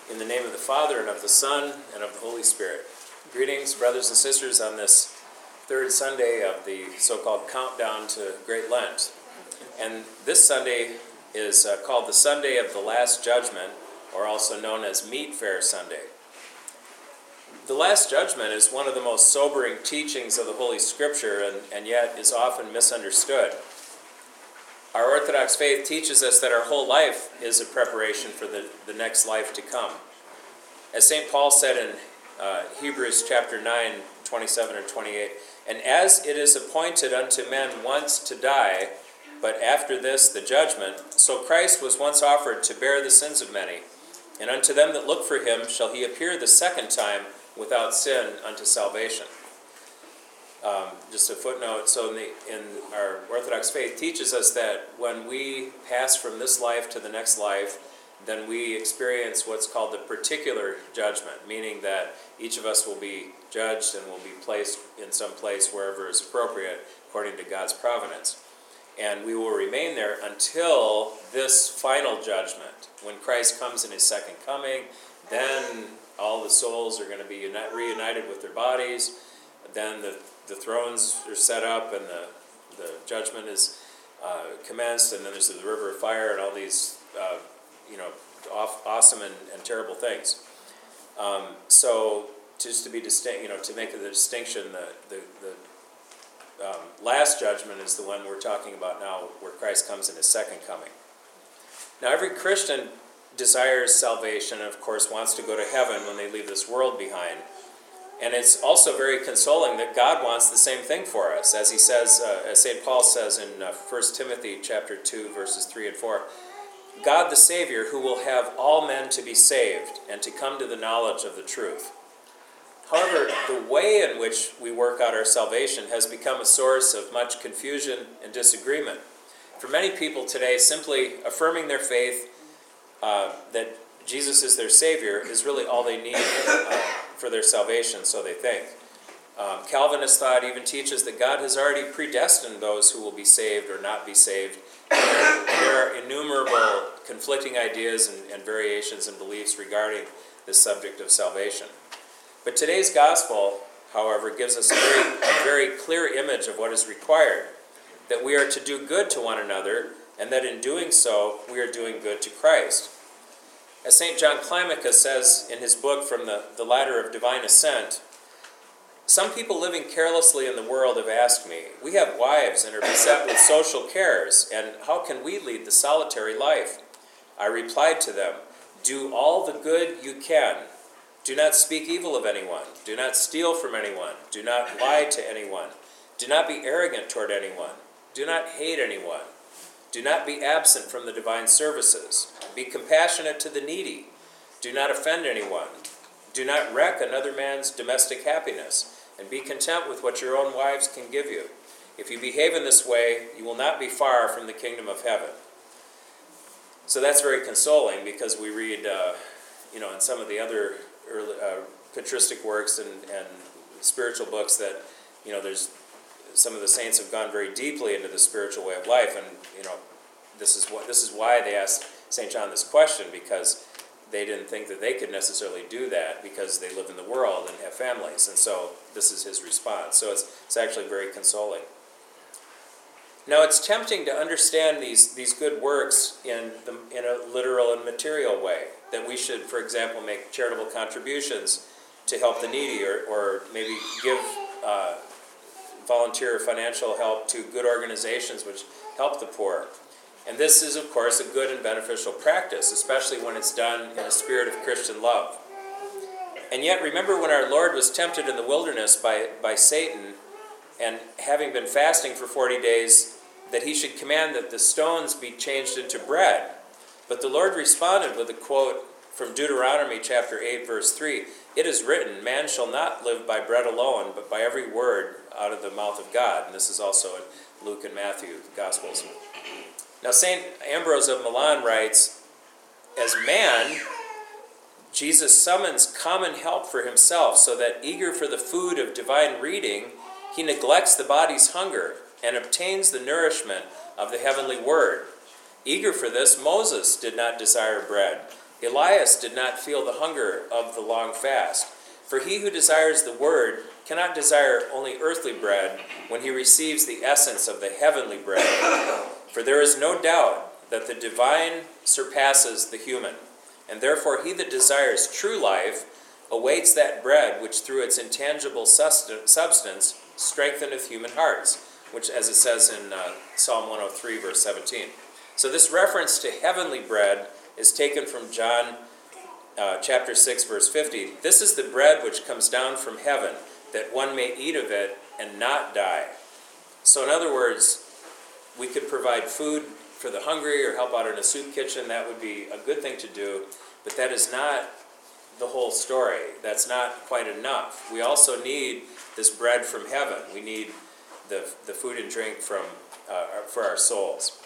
In the name of the Father, and of the Son, and of the Holy Spirit. Greetings, brothers and sisters, on this third Sunday of the so-called countdown to Great Lent. And this Sunday is called the Sunday of the Last Judgment, or also known as Meat Fair Sunday. The Last Judgment is one of the most sobering teachings of the Holy Scripture, and yet is often misunderstood. Our Orthodox faith teaches us that our whole life is a preparation for the next life to come. As St. Paul said in Hebrews chapter 9, 27 and 28, "And as it is appointed unto men once to die, but after this the judgment, so Christ was once offered to bear the sins of many, and unto them that look for him shall he appear the second time without sin unto salvation." Just a footnote, so in our Orthodox faith teaches us that when we pass from this life to the next life, then we experience what's called the particular judgment, meaning that each of us will be judged and will be placed in some place wherever is appropriate according to God's providence. And we will remain there until this final judgment. When Christ comes in his second coming, then all the souls are going to be reunited with their bodies. Then the thrones are set up and the judgment is commenced, and then there's the river of fire and all these awesome and terrible things. So just to be distinct, to make the distinction, the last judgment is the one we're talking about now, where Christ comes in his second coming. Now, every Christian desires salvation and, of course, wants to go to heaven when they leave this world behind. And it's also very consoling that God wants the same thing for us. As he says, as St. Paul says in 1 Timothy chapter 2, verses 3 and 4, "God the Savior, who will have all men to be saved and to come to the knowledge of the truth." However, the way in which we work out our salvation has become a source of much confusion and disagreement. For many people today, simply affirming their faith that Jesus is their Savior is really all they need for their salvation, so they think. Calvinist thought even teaches that God has already predestined those who will be saved or not be saved. There are innumerable conflicting ideas and variations in beliefs regarding this subject of salvation. But today's gospel, however, gives us a very clear image of what is required, that we are to do good to one another, and that in doing so, we are doing good to Christ. As St. John Climacus says in his book From the Ladder of Divine Ascent, "Some people living carelessly in the world have asked me, 'We have wives and are beset with social cares, and how can we lead the solitary life?' I replied to them, 'Do all the good you can. Do not speak evil of anyone. Do not steal from anyone. Do not lie to anyone. Do not be arrogant toward anyone. Do not hate anyone. Do not be absent from the divine services. Be compassionate to the needy. Do not offend anyone. Do not wreck another man's domestic happiness, and be content with what your own wives can give you. If you behave in this way, you will not be far from the kingdom of heaven." So that's very consoling, because we read, in some of the other early, patristic works and spiritual books that, there's some of the saints have gone very deeply into the spiritual way of life, and this is why they asked St. John this question, because they didn't think that they could necessarily do that because they live in the world and have families, and so this is his response. So it's actually very consoling. Now, it's tempting to understand these good works in a literal and material way, that we should, for example, make charitable contributions to help the needy, or maybe give volunteer financial help to good organizations which help the poor. And this is, of course, a good and beneficial practice, especially when it's done in a spirit of Christian love. And yet, remember when our Lord was tempted in the wilderness by Satan, and having been fasting for 40 days, that he should command that the stones be changed into bread. But the Lord responded with a quote from Deuteronomy chapter 8, verse 3, "It is written, 'Man shall not live by bread alone, but by every word out of the mouth of God.'" And this is also in Luke and Matthew, the Gospels. Now, St. Ambrose of Milan writes, "As man, Jesus summons common help for himself, so that, eager for the food of divine reading, he neglects the body's hunger and obtains the nourishment of the heavenly word. Eager for this, Moses did not desire bread, Elias did not feel the hunger of the long fast. For he who desires the word cannot desire only earthly bread when he receives the essence of the heavenly bread. For there is no doubt that the divine surpasses the human, and therefore he that desires true life awaits that bread which through its intangible substance strengtheneth human hearts, which, as it says in Psalm 103, verse 17. So this reference to heavenly bread is taken from John chapter 6, verse 50. This is the bread which comes down from heaven, that one may eat of it and not die. So in other words, we could provide food for the hungry or help out in a soup kitchen. That would be a good thing to do, but that is not the whole story. That's not quite enough. We also need this bread from heaven. We need the food and drink for our souls.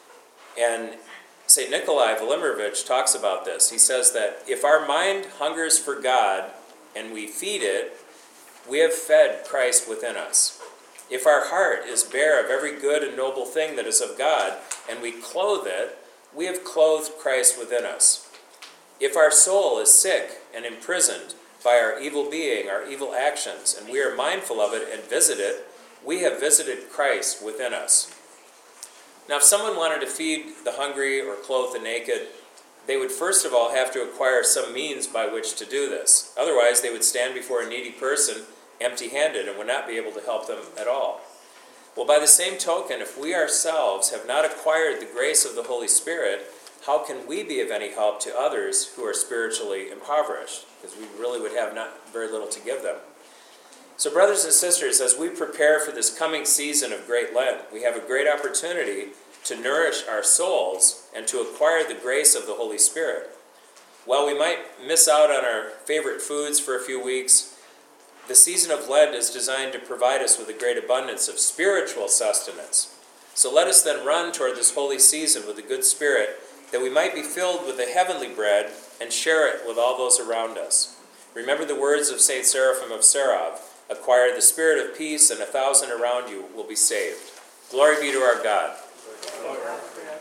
And St. Nikolai Velimirovich talks about this. He says that if our mind hungers for God and we feed it, we have fed Christ within us. If our heart is bare of every good and noble thing that is of God, and we clothe it, we have clothed Christ within us. If our soul is sick and imprisoned by our evil being, our evil actions, and we are mindful of it and visit it, we have visited Christ within us. Now, if someone wanted to feed the hungry or clothe the naked, they would first of all have to acquire some means by which to do this. Otherwise, they would stand before a needy person empty-handed and would not be able to help them at all. Well, by the same token, if we ourselves have not acquired the grace of the Holy Spirit, how can we be of any help to others who are spiritually impoverished? Because we really would have not very little to give them. So brothers and sisters, as we prepare for this coming season of Great Lent, we have a great opportunity to nourish our souls and to acquire the grace of the Holy Spirit. While we might miss out on our favorite foods for a few weeks, the season of Lent is designed to provide us with a great abundance of spiritual sustenance. So let us then run toward this holy season with a good spirit, that we might be filled with the heavenly bread and share it with all those around us. Remember the words of St. Seraphim of Sarov, acquire the spirit of peace, and 1,000 around you will be saved. Glory be to our God.